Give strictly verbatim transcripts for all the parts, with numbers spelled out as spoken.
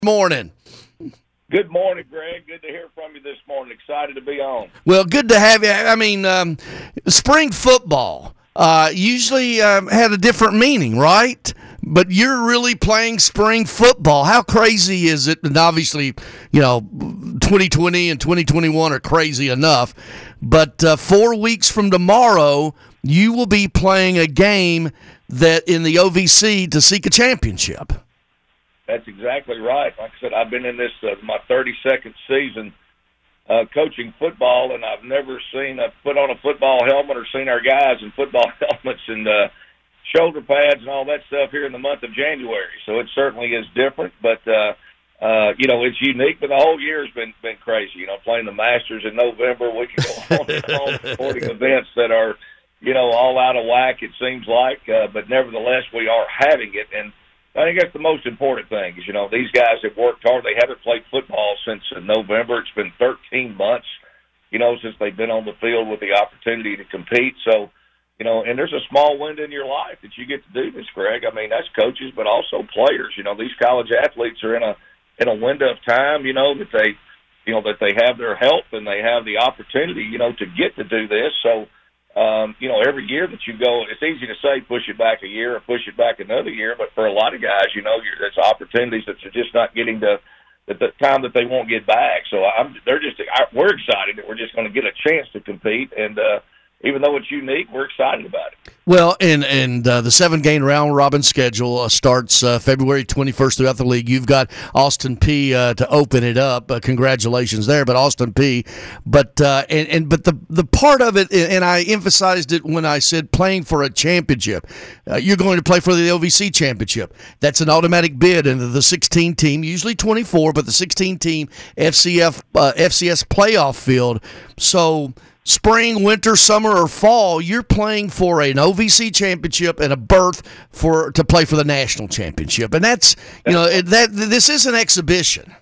Morning. Good morning, Greg. Good to hear from you this morning. Excited to be on. Well, good to have you. I mean, um, spring football uh, usually um, had a different meaning, right? But you're really playing spring football. How crazy is it? And obviously, you know, twenty twenty and twenty twenty-one are crazy enough. But uh, four weeks from tomorrow, you will be playing a game that in the O V C to seek a championship. That's exactly right. Like I said, I've been in this uh, my thirty-second season uh, coaching football, and I've never seen a put on a football helmet or seen our guys in football helmets and uh, shoulder pads and all that stuff here in the month of January. So it certainly is different, but uh, uh, you know, it's unique. But the whole year has been been crazy. You know, playing the Masters in November, we can go on and on sporting events that are, you know, all out of whack. It seems like, uh, but nevertheless, we are having it. And I think that's the most important thing is, you know, these guys have worked hard. They haven't played football since November. It's been thirteen months, you know, since they've been on the field with the opportunity to compete. So, you know, and there's a small window in your life that you get to do this, Greg. I mean, that's coaches, but also players. You know, these college athletes are in a in a window of time, you know, that they, you know, that they have their health and they have the opportunity, you know, to get to do this. So, Um, you know, every year that you go, it's easy to say push it back a year or push it back another year, but for a lot of guys, you know, you're, there's opportunities that you're just not getting to the, the time that they won't get back. So I'm, they're just, I, we're excited that we're just going to get a chance to compete, and uh, even though it's unique, we're excited about it. Well, and and uh, the seven-game round-robin schedule uh, starts uh, February twenty-first throughout the league. You've got Austin Peay uh, to open it up. Uh, congratulations there, but Austin Peay. But uh, and, and but the the part of it, and I emphasized it when I said playing for a championship. Uh, you're going to play for the O V C championship. That's an automatic bid into the sixteen team, usually twenty-four, but the sixteen team F C F uh, F C S playoff field. So spring, winter, summer, or fall, you're playing for an O V C championship and a berth for to play for the national championship, and that's you know that this is an exhibition.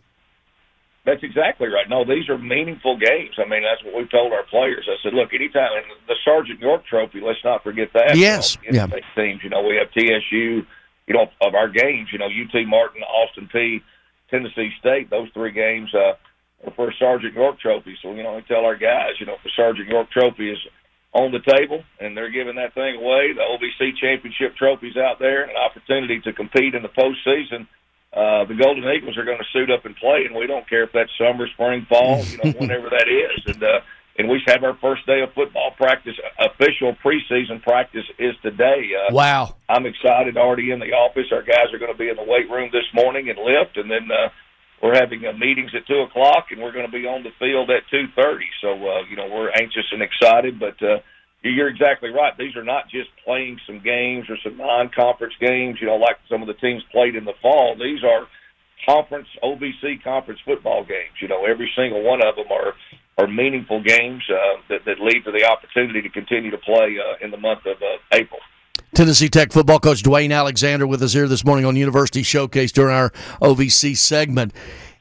That's exactly right. No, these are meaningful games. I mean, that's what we've told our players. I said, look, anytime and the Sergeant York Trophy, let's not forget that. Yes, you know, yeah. Teams, you know, we have T S U. You know, of our games, you know, U T Martin, Austin Peay, Tennessee State. Those three games. Uh, for a Sergeant York Trophy. So, you know, we tell our guys, you know, if the Sergeant York Trophy is on the table and they're giving that thing away, the O V C championship trophy's out there, and an opportunity to compete in the postseason, uh, the Golden Eagles are going to suit up and play, and we don't care if that's summer, spring, fall, you know, whenever that is. And, uh, and we have our first day of football practice. Official preseason practice is today. Uh, wow. I'm excited, already in the office. Our guys are going to be in the weight room this morning and lift, and then uh, we're having uh, meetings at two o'clock, and we're going to be on the field at two thirty. So, uh, you know, we're anxious and excited, but uh, you're exactly right. These are not just playing some games or some non-conference games, you know, like some of the teams played in the fall. These are conference, O V C conference football games. You know, every single one of them are, are meaningful games uh, that, that lead to the opportunity to continue to play uh, in the month of uh, April. Tennessee Tech football coach Dwayne Alexander with us here this morning on University Showcase during our O V C segment.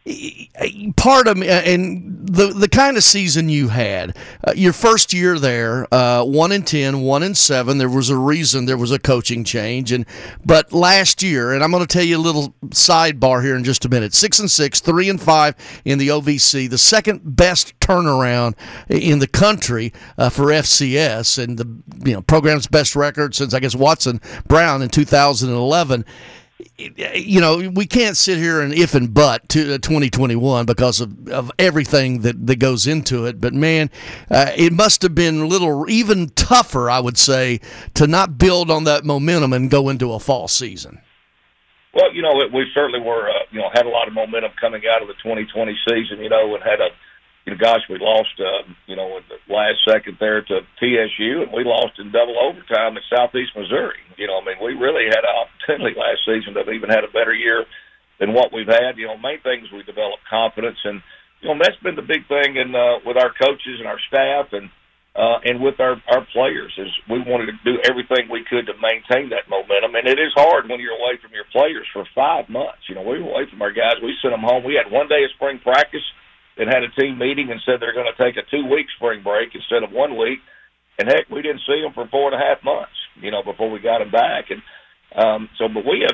Part of me, and the the kind of season you had, uh, your first year there, uh, one and ten, one and seven. There was a reason there was a coaching change, and but last year, and I'm going to tell you a little sidebar here in just a minute. Six and six, three and five in the O V C, the second best turnaround in the country uh, for F C S, and the you know program's best record since I guess Watson Brown in two thousand eleven. You know, we can't sit here and if and but to twenty twenty-one because of, of everything that, that goes into it. But, man, uh, it must have been a little even tougher, I would say, to not build on that momentum and go into a fall season. Well, you know, we certainly were, uh, you know, had a lot of momentum coming out of the twenty twenty season, you know, and had a, you know, gosh, we lost, uh, you know, at the last second there to T S U, and we lost in double overtime at Southeast Missouri. You know, I mean, we really had an opportunity last season to have even had a better year than what we've had. You know, main thing is we developed confidence, and, you know, that's been the big thing in, uh, with our coaches and our staff and uh, and with our, our players is we wanted to do everything we could to maintain that momentum. And it is hard when you're away from your players for five months. You know, we were away from our guys. We sent them home. We had one day of spring practice and had a team meeting and said they're going to take a two-week spring break instead of one week. And, heck, we didn't see them for four and a half months, you know, before we got them back. And um, so, but we have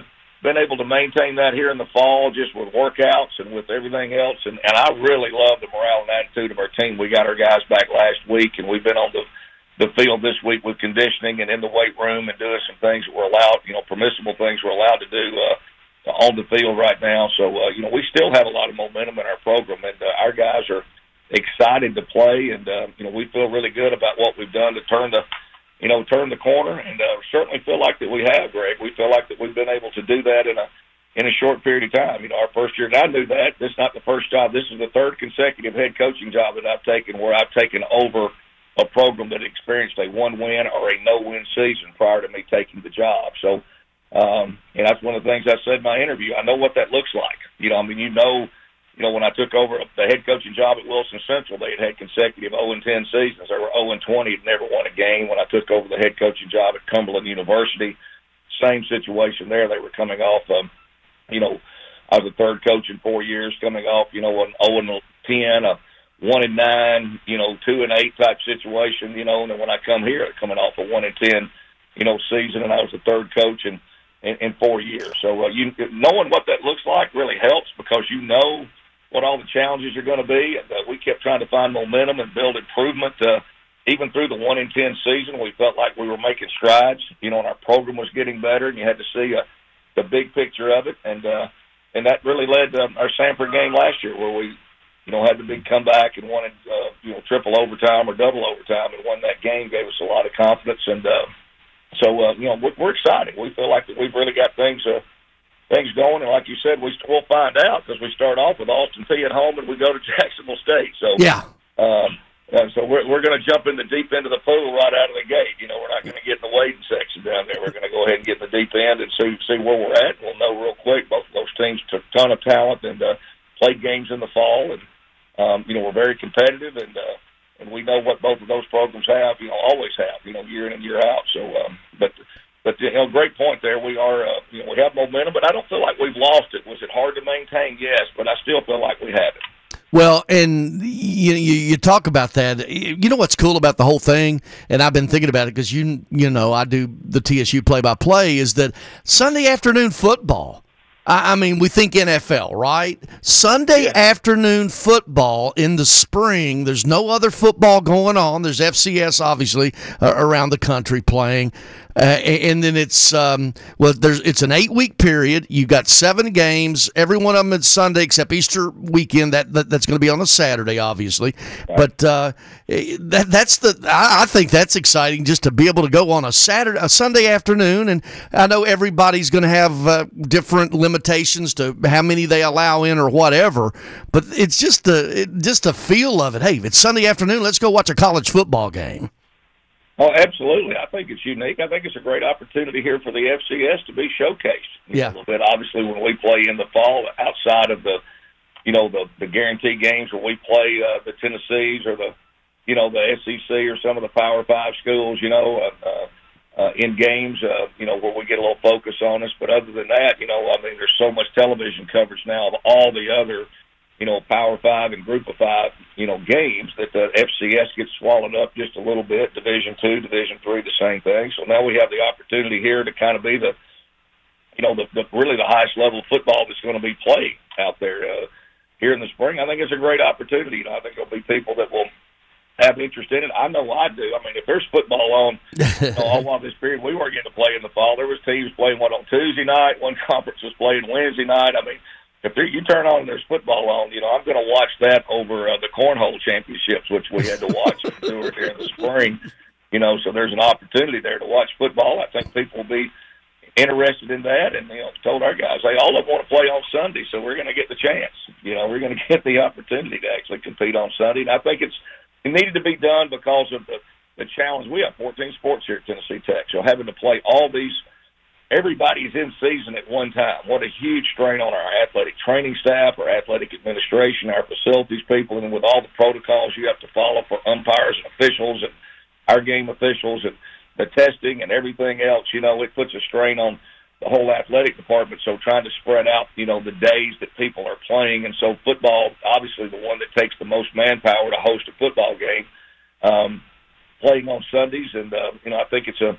been able to maintain that here in the fall, just with workouts and with everything else. And, and I really love the morale and attitude of our team. We got our guys back last week, and we've been on the the field this week with conditioning and in the weight room and doing some things that we're allowed, you know, permissible things we're allowed to do uh, on the field right now. So, uh, you know, we still have a lot of momentum in our program, and uh, our guys are excited to play, and, uh, you know, we feel really good about what we've done to turn the, you know, turn the corner, and uh, certainly feel like that we have, Greg. We feel like that we've been able to do that in a in a short period of time. You know, our first year, and I knew that. This is not the first job. This is the third consecutive head coaching job that I've taken where I've taken over a program that experienced a one-win or a no-win season prior to me taking the job. So, um, and that's one of the things I said in my interview. I know what that looks like. You know, I mean, you know, you know, when I took over the head coaching job at Wilson Central, they had had consecutive oh and ten seasons. They were oh and twenty, had never won a game. When I took over the head coaching job at Cumberland University, same situation there. They were coming off, um, you know, I was the third coach in four years, coming off, you know, an oh and ten, a one and nine, you know, two and eight type situation, you know, and then when I come here, coming off a one and ten, you know, season, and I was the third coach in in, in four years. So uh, you knowing what that looks like really helps, because you know what all the challenges are going to be, and uh, we kept trying to find momentum and build improvement. Uh, even through the one and ten season, we felt like we were making strides, you know, and our program was getting better, and you had to see uh, the big picture of it, and uh, and that really led to our Sanford game last year, where we, you know, had the big comeback and won it, uh, you know, triple overtime or double overtime, and won that game. Gave us a lot of confidence, and uh, so uh, you know, we're, we're excited. We feel like that we've really got things uh, things going, and like you said, we we'll find out, because we start off with Austin Peay at home, and we go to Jacksonville State. So yeah, um, uh, so we're we're going to jump in the deep end of the pool right out of the gate. You know, we're not going to get in the wading section down there. We're going to go ahead and get in the deep end and see see where we're at. We'll know real quick. Both of those teams took a ton of talent and uh, played games in the fall, and Um, you know, we're very competitive, and uh, and we know what both of those programs have. You know, always have. You know, year in and year out. So, um, but but you know, great point there. We are, uh, you know, we have momentum, but I don't feel like we've lost it. Was it hard to maintain? Yes, but I still feel like we have it. Well, and you, you you talk about that. You know what's cool about the whole thing, and I've been thinking about it because you you know I do the T S U play by play, is that Sunday afternoon football. I mean, we think N F L, right? Sunday yeah. afternoon football in the spring. There's no other football going on. There's F C S, obviously, uh, around the country playing. Uh, and then it's um, well, there's it's an eight week period. You got seven games. Every one of them is Sunday except Easter weekend. That, that that's going to be on a Saturday, obviously. Right. But uh, that that's the I, I think that's exciting, just to be able to go on a Saturday, a Sunday afternoon. And I know everybody's going to have uh, different limitations to how many they allow in or whatever. But it's just the it, just a feel of it. Hey, it's Sunday afternoon. Let's go watch a college football game. Oh, absolutely. I think it's unique. I think it's a great opportunity here for the F C S to be showcased. Yeah. A little bit. Obviously, when we play in the fall, outside of the, you know, the, the guarantee games where we play uh, the Tennessees or the, you know, the S E C or some of the Power Five schools, you know, uh, uh, uh, in games, uh, you know, where we get a little focus on us. But other than that, you know, I mean, there's so much television coverage now of all the other, you know, Power Five and Group of Five, you know, games, that the F C S gets swallowed up just a little bit. Division Two, Division Three, the same thing. So now we have the opportunity here to kind of be the, you know, the, the really the highest level of football that's going to be played out there uh, here in the spring. I think it's a great opportunity. You know, I think there'll be people that will have interest in it. I know I do. I mean, if there's football on you know, all along this period, we weren't getting to play in the fall. There was teams playing one on Tuesday night, one conference was playing Wednesday night. I mean, if you turn on and there's football on, you know, I'm going to watch that over uh, the cornhole championships, which we had to watch during the spring. You know, so there's an opportunity there to watch football. I think people will be interested in that, and you know, told our guys, they all want to play on Sunday, so we're going to get the chance. You know, we're going to get the opportunity to actually compete on Sunday, and I think it's it needed to be done because of the the challenge. We have fourteen sports here at Tennessee Tech, so having to play all these. Everybody's in season at one time. What a huge strain on our athletic training staff, our athletic administration, our facilities people, and with all the protocols you have to follow for umpires and officials and our game officials and the testing and everything else, you know, it puts a strain on the whole athletic department. So trying to spread out, you know, the days that people are playing. And so football, obviously the one that takes the most manpower to host a football game, um, playing on Sundays. And, uh, you know, I think it's a,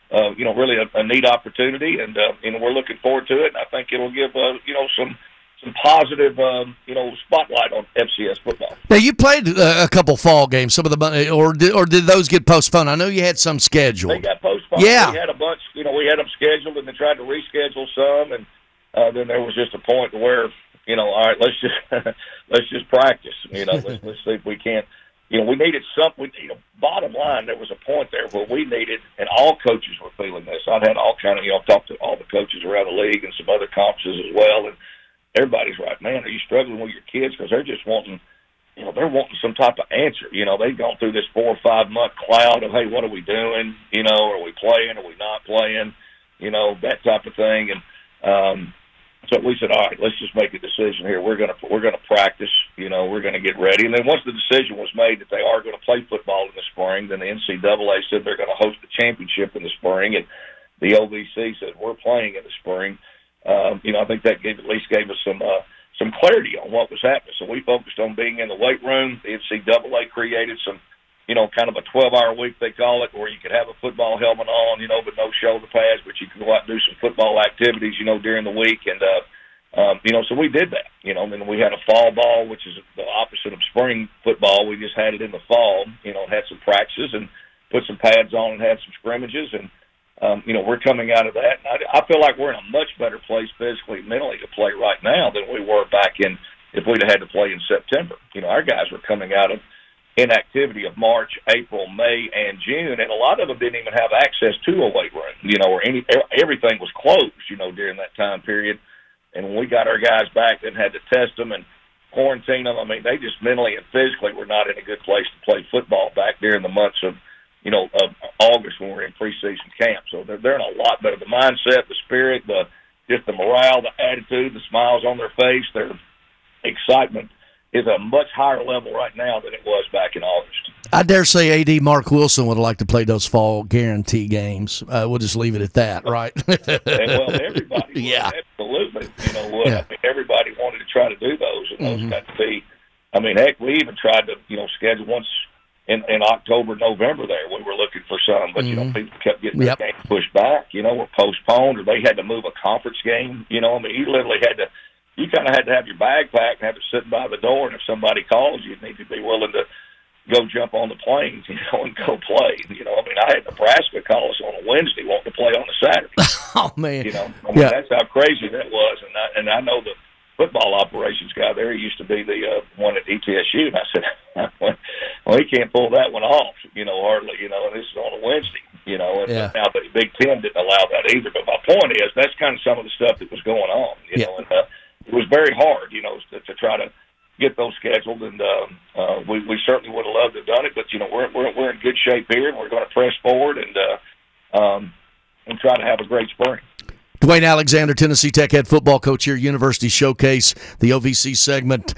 uh, you know, really a, a neat opportunity, and uh, you know, we're looking forward to it. And I think it'll give uh, you know some some positive um, you know spotlight on F C S football. Now you played uh, a couple fall games, some of the or did, or did those get postponed? I know you had some scheduled. They got postponed. Yeah, we had a bunch. You know, we had them scheduled, and they tried to reschedule some, and uh, then there was just a point where you know, all right, let's just let's just practice. You know, let's, let's see if we can't. You know, we needed something. You know, bottom line, there was a point there where we needed, and all coaches were feeling this. I've had all kind of, you know, talked to all the coaches around the league and some other conferences as well, and everybody's right, man, are you struggling with your kids? Because they're just wanting, you know, they're wanting some type of answer. You know, they've gone through this four or five month cloud of, hey, what are we doing? You know, are we playing? Are we not playing? You know, that type of thing. And um, so we said, all right, let's just make a decision here. We're gonna we're gonna practice. You know, we're gonna get ready. And then once the decision was made that they are going to play football in the spring, then the N C double A said they're going to host the championship in the spring, and the O V C said we're playing in the spring. Um, you know, I think that gave, at least gave us some uh, some clarity on what was happening. So we focused on being in the weight room. The N C double A created some, you know, kind of a twelve-hour week, they call it, where you could have a football helmet on, you know, but no shoulder pads, but you could go out and do some football activities, you know, during the week. And, uh, um, you know, so we did that. You know, and then we had a fall ball, which is the opposite of spring football. We just had it in the fall, you know, had some practices and put some pads on and had some scrimmages. And, um, you know, we're coming out of that. And I, I feel like we're in a much better place physically and mentally to play right now than we were back in if we'd have had to play in September. You know, our guys were coming out of inactivity of March, April, May, and June, and a lot of them didn't even have access to a weight room, you know, or any everything was closed, you know, during that time period. And when we got our guys back and had to test them and quarantine them, I mean, they just mentally and physically were not in a good place to play football back during the months of, you know, of August when we were in preseason camp. So they're, they're in a lot better. The mindset, the spirit, the just the morale, the attitude, the smiles on their face, their excitement is a much higher level right now than it was back in August. I dare say A D Mark Wilson would like to play those fall guarantee games. Uh, we'll just leave it at that, right? Well, everybody would, yeah. absolutely. You know what? Yeah. I mean, everybody wanted to try to do those, and those Mm-hmm. got to be. I mean, heck, we even tried to, you know, schedule once in, in October, November. There, we were looking for some, but mm-hmm. you know, people kept getting yep. their games pushed back. You know, or postponed, or they had to move a conference game. You know, I mean, you literally had to. You kind of had to have your bag packed and have it sitting by the door, and if somebody calls, you need to be willing to go jump on the planes, you know, and go play. You know, I mean, I had Nebraska call us on a Wednesday, wanting to play on a Saturday. Oh man, you know, I mean, yeah. that's how crazy that was. And I, and I know the football operations guy there. He used to be the uh, one at E T S U, and I said, well, he can't pull that one off, you know, hardly. You know, and this is on a Wednesday. You know, and yeah. now the Big Ten didn't allow that either. But my point is, that's kind of some of the stuff that was going on. You yeah. know, and uh, it was very hard, you know, to, to try to get those scheduled, and um, uh, we, we certainly would have loved to have done it. But you know, we're we're we're in good shape here, and we're going to press forward and uh, um, and try to have a great spring. Dwayne Alexander, Tennessee Tech head football coach here, University Showcase, the O V C segment.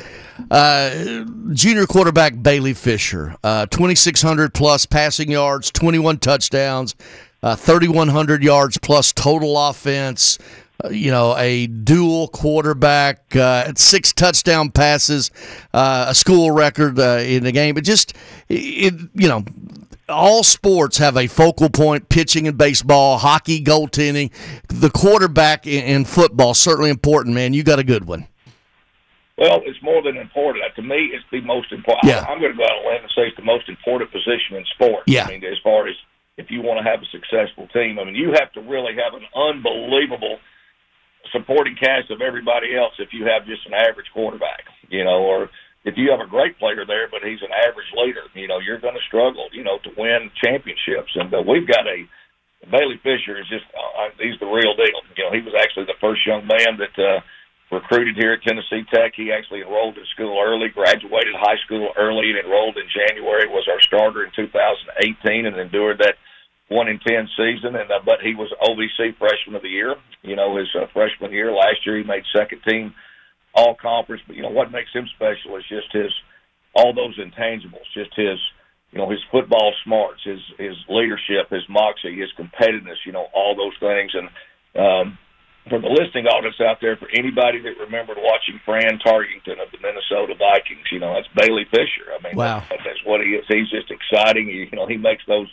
Uh, junior quarterback Bailey Fisher, uh, twenty-six hundred plus passing yards, twenty-one touchdowns, uh, thirty-one hundred yards plus total offense. You know, a dual quarterback, uh, six touchdown passes, uh, a school record uh, in the game. But just, it, you know, all sports have a focal point, pitching in baseball, hockey, goaltending. The quarterback in, in football, certainly important, man. You got a good one. Well, it's more than important. To me, it's the most important. Yeah. I'm going to go out on a limb and say it's the most important position in sports. Yeah. I mean, as far as if you want to have a successful team, I mean, you have to really have an unbelievable supporting cast of everybody else if you have just an average quarterback, you know, or if you have a great player there, but he's an average leader, you know, you're going to struggle, you know, to win championships. And uh, we've got a Bailey Fisher is just, uh, he's the real deal. You know, he was actually the first young man that uh, recruited here at Tennessee Tech. He actually enrolled in school early, graduated high school early, and enrolled in January, was our starter in two thousand eighteen, and endured that one in ten season, and uh, but he was O V C Freshman of the Year. You know, his uh, freshman year last year, he made second team All Conference. But you know what makes him special is just his all those intangibles, just his you know his football smarts, his his leadership, his moxie, his competitiveness. You know, all those things. And um, for the listening audience out there, for anybody that remembered watching Fran Tarkington of the Minnesota Vikings, you know that's Bailey Fisher. I mean, wow. that's, that's what he is. He's just exciting. You know, he makes those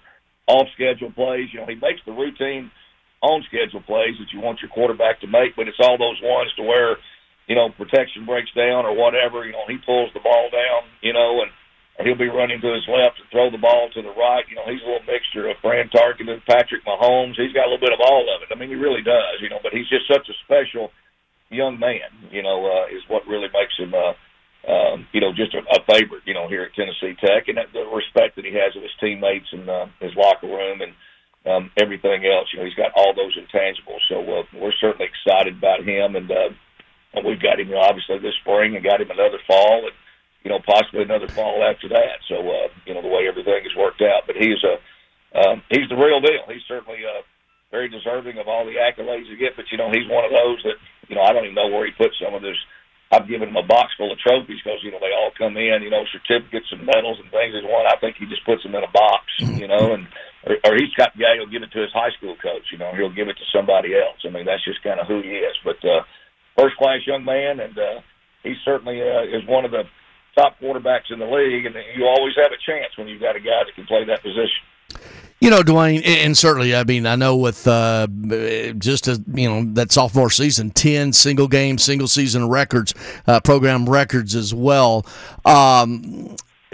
off-schedule plays. You know, he makes the routine on-schedule plays that you want your quarterback to make, but it's all those ones to where, you know, protection breaks down or whatever. You know, he pulls the ball down, you know, and he'll be running to his left and throw the ball to the right. You know, he's a little mixture of Fran Tarkenton, Patrick Mahomes. He's got a little bit of all of it. I mean, he really does, you know, but he's just such a special young man, you know, uh, is what really makes him, uh, um, you know, just a, a favorite, you know, here at Tennessee Tech, and that, the respect that he has of his teammates and uh, his locker room and um, everything else. You know, he's got all those intangibles. So uh, we're certainly excited about him, and, uh, and we've got him, you know, obviously this spring and got him another fall and, you know, possibly another fall after that. So, uh, you know, the way everything has worked out. But he's a, um, he's the real deal. He's certainly uh, very deserving of all the accolades he gets. But, you know, he's one of those that, you know, I don't even know where he puts some of this. I've given him a box full of trophies because, you know, they all come in, you know, certificates and medals and things he's won. I think he just puts them in a box, you know, and or, or he's got the guy who'll give it to his high school coach, you know, he'll give it to somebody else. I mean, that's just kind of who he is. But uh, first-class young man, and uh, he certainly uh, is one of the top quarterbacks in the league, and you always have a chance when you've got a guy that can play that position. You know, Dwayne, and certainly, I mean, I know with uh, just, a, you know, that sophomore season, ten single-game, single-season records, uh, program records as well. Um,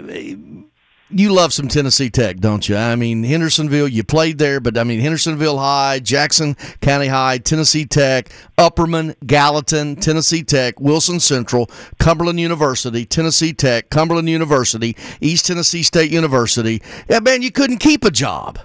you love some Tennessee Tech, don't you? I mean, Hendersonville, you played there, but, I mean, Hendersonville High, Jackson County High, Tennessee Tech, Upperman, Gallatin, Tennessee Tech, Wilson Central, Cumberland University, Tennessee Tech, Cumberland University, East Tennessee State University. Yeah, man, you couldn't keep a job.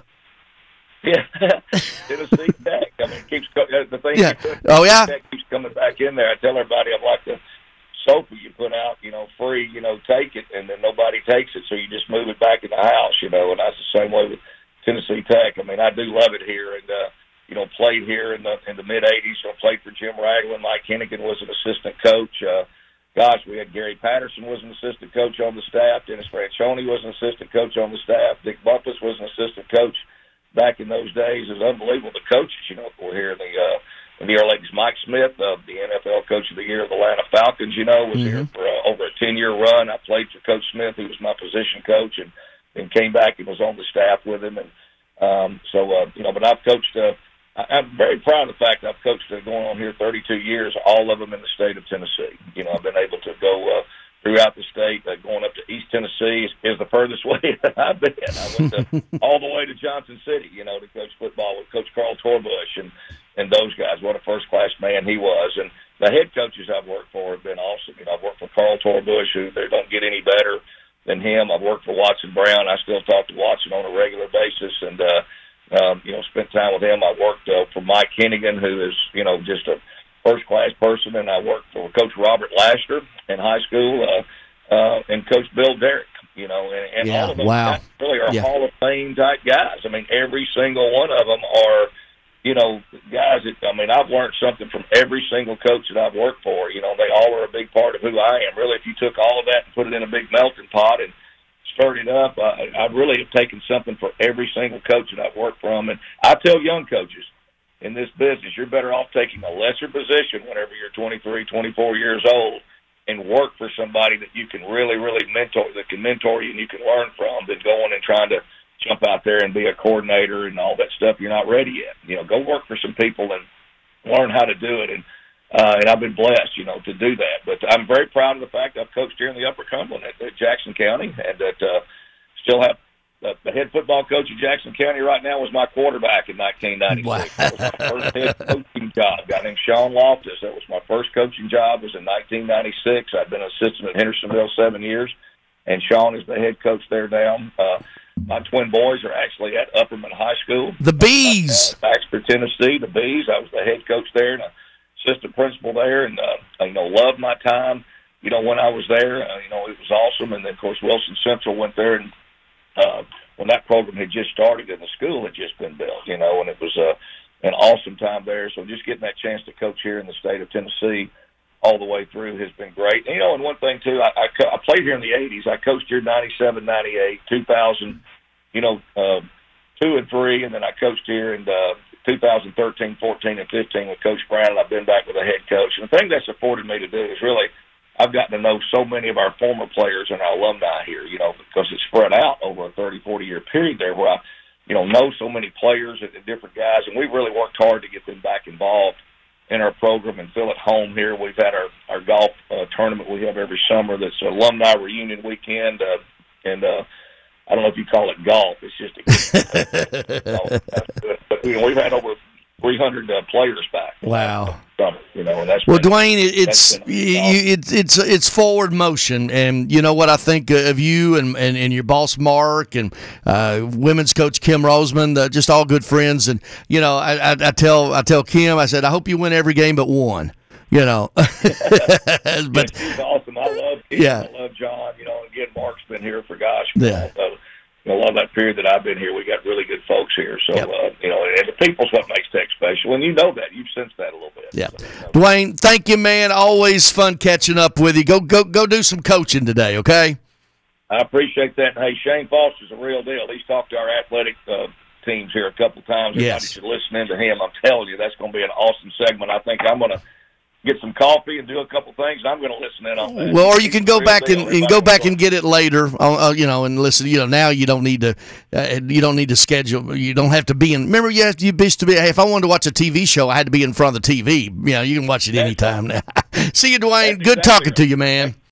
Yeah, Tennessee Tech. I mean, it keeps the thing. Yeah. Keeps, oh yeah. Tech keeps coming back in there. I tell everybody, I'm like the sofa you put out, you know, free, you know, take it, and then nobody takes it, so you just move it back in the house, you know. And that's the same way with Tennessee Tech. I mean, I do love it here, and uh, you know, played here in the in the mid eighties. So I played for Jim Ragland. Mike Hennigan was an assistant coach. Uh, gosh, we had Gary Patterson was an assistant coach on the staff. Dennis Franchione was an assistant coach on the staff. Dick Bumpus was an assistant coach back in those days. It was unbelievable. The coaches, you know, were here in the uh, in the early eighties. Mike Smith, uh, the N F L Coach of the Year of the Atlanta Falcons, you know, was mm-hmm. here for uh, over a ten-year run. I played for Coach Smith, who was my position coach, and then came back and was on the staff with him. And um, so, uh, you know, but I've coached. Uh, I'm very proud of the fact I've coached uh, going on here thirty-two years, all of them in the state of Tennessee. You know, I've been able to go uh, throughout the state. Uh, going up to East Tennessee is, is the furthest way that I've been. I went to, all the way to Johnson City, you know, to coach football with Coach Carl Torbush and, and those guys. What a first-class man he was. And the head coaches I've worked for have been awesome. You know, I've worked for Carl Torbush, who they don't get any better than him. I've worked for Watson Brown. I still talk to Watson on a regular basis, and uh, Um, you know, spent time with him. I worked uh, for Mike Hennigan, who is, you know, just a first-class person, and I worked for Coach Robert Laster in high school, uh, uh, and Coach Bill Derrick, you know, and, and yeah, all of those wow. guys really are yeah. Hall of Fame-type guys. I mean, every single one of them are, you know, guys that, I mean, I've learned something from every single coach that I've worked for. You know, they all are a big part of who I am. Really, if you took all of that and put it in a big melting pot and stirred it up, I, I really have taken something for every single coach that I've worked from. And I tell young coaches in this business, you're better off taking a lesser position whenever you're twenty-three, twenty-four years old and work for somebody that you can really, really mentor, that can mentor you and you can learn from, than going and trying to jump out there and be a coordinator and all that stuff. You're not ready yet. You know, go work for some people and learn how to do it. And Uh, and I've been blessed, you know, to do that. But I'm very proud of the fact I've coached here in the Upper Cumberland at, at Jackson County, and that uh, still have uh, the head football coach of Jackson County right now was my quarterback in nineteen ninety-six. Wow. That was my first head coaching job. A guy named Sean Loftus. That was my first coaching job. It was in nineteen ninety-six. I've been an assistant at Hendersonville seven years, and Sean is the head coach there now. Uh, my twin boys are actually at Upperman High School. The Bees. Uh, Baxter, Tennessee, the Bees. I was the head coach there, and assistant principal there, and uh, I, you know, loved my time. You know, when I was there, uh, you know, it was awesome. And then, of course, Wilson Central went there, and uh, when that program had just started and the school had just been built, you know, and it was uh, an awesome time there. So just getting that chance to coach here in the state of Tennessee all the way through has been great. And, you know, and one thing too, I, I, co- I played here in the eighties. I coached here ninety-seven, ninety-eight, two thousand, you know, uh, two and three, and then I coached here in uh, two thousand thirteen, fourteen, and fifteen with Coach Brown, and I've been back with the head coach. And the thing that's afforded me to do is really I've gotten to know so many of our former players and our alumni here, you know, because it's spread out over a thirty, forty-year period there where I you know, know so many players and, and different guys, and we really worked hard to get them back involved in our program and feel at home here. We've had our, our golf uh, tournament we have every summer that's an alumni reunion weekend, uh, and uh, I don't know if you call it golf. It's just a good. But you know, we've had over three hundred uh, players back. Wow. Summer, you know, and that's well, been, Dwayne, it's been, you, it's it's it's forward motion, and you know what I think of you and, and, and your boss Mark and uh, women's coach Kim Roseman, uh, just all good friends. And you know, I, I, I tell I tell Kim, I said, I hope you win every game but one. You know, but it's awesome. I love Kim. Yeah. I love John. You know, again, Mark's been here for gosh. Yeah. Uh, you know, a lot of that period that I've been here, we got really good folks here. So, Yep. uh, you know, and the people's what makes Tech special. And you know that. You've sensed that a little bit. Yeah, So, you know. Dwayne, thank you, man. Always fun catching up with you. Go go go do some coaching today, okay? I appreciate that. And, hey, Shane Foster's a real deal. He's talked to our athletic uh, teams here a couple times. Everybody Yes. should listen in to him. I'm telling you, that's going to be an awesome segment. I think I'm going to get some coffee and do a couple things, and I'm going to listen in on that. Well, or you He's can a go real back deal. and, and Everybody go back can and get it later, uh, uh, you know, and listen. You know, now you don't need to, uh, you don't need to schedule. You don't have to be in. Remember, you have to, you used to be. Hey, if I wanted to watch a T V show, I had to be in front of the T V. You know, you can watch it anytime now. See you, Dwayne. That's Good exactly talking right. to you, man.